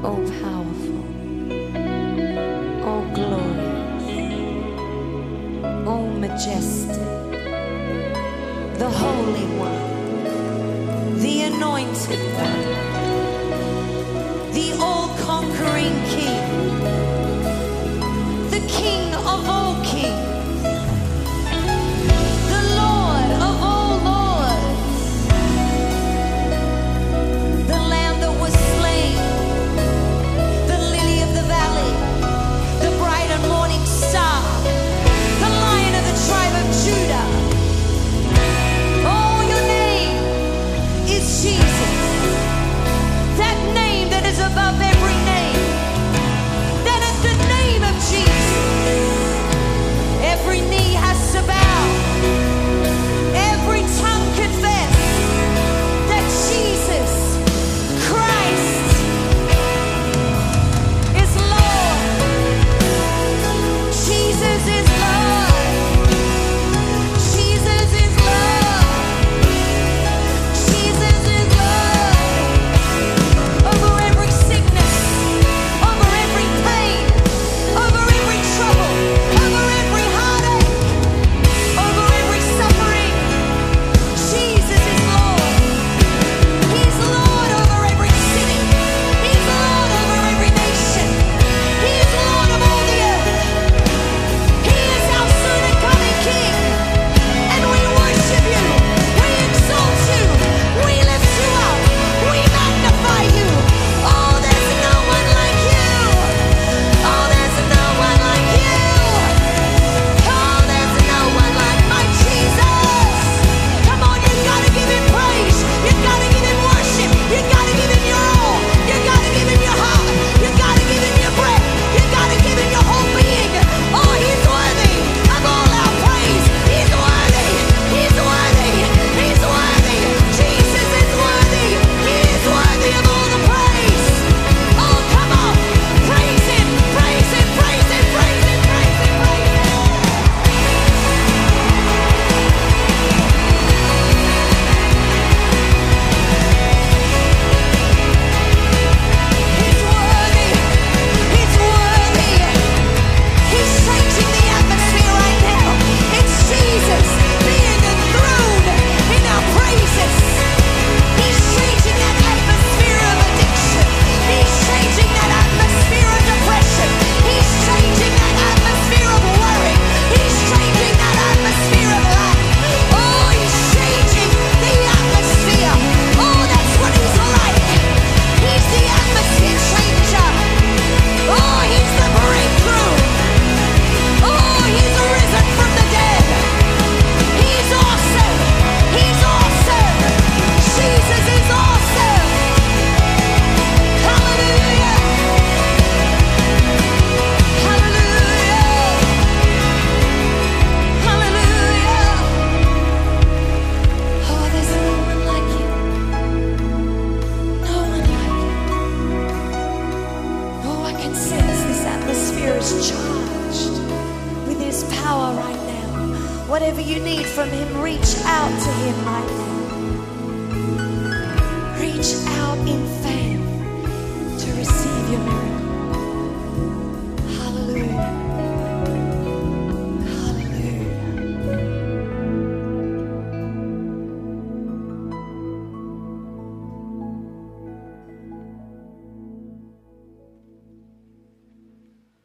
Oh, powerful. Oh, glorious. Oh, majestic. The Holy One. The Anointed One. The all-conquering King. The King of all kings. The Lord of all lords. The Lamb that was slain. The lily of the valley. The bright and morning star. The Lion of the tribe of Judah. Oh, your name is Jesus. That name that is above every name. That at the name of Jesus, every knee has to bow. Every tongue confess that Jesus Christ is Lord. Jesus is Lord. Jesus is Lord. Jesus is Lord. Over every sickness, over every pain, over every trouble, over every heartache, over every suffering. Jesus is Lord. He's Lord over every city. He's Lord over every nation. He is Lord of all the earth. He is our soon and coming King. And we worship you. We exalt you. We lift you up. We magnify you. Oh, there's no one like you. Oh, there's no one like you. Oh, there's no one like my Jesus. Come on, you gotta give him praise. You gotta give him worship. You gotta give him your all. You gotta give him your heart. You gotta give him your breath. You gotta give him your whole being. Oh, he's worthy of all our praise. He's worthy. He's worthy. He's worthy. Jesus is worthy. He is worthy of all the praise. Oh, come on. Praise him. Praise him. Praise him. Praise him. Praise him. Praise him. He's worthy. He's worthy. He's changing the atmosphere right now. It's Jesus being enthroned in our praises. He's changing that atmosphere of addiction. He's changing that atmosphere of depression. He's changing that atmosphere of worry. He's changing that atmosphere of lack. Oh, he's changing the atmosphere. Oh, that's what he's like. He's the atmosphere changer. Oh, he's the breakthrough. Oh, he's risen from the dead. He's awesome. He's awesome. Jesus is awesome. Hallelujah. Hallelujah. Hallelujah. Oh, there's no one like you. No one like you. Oh, I can sense this atmosphere is charged with his power right now. Whatever you need from him, reach out to him right now. Reach out in faith to receive your miracle.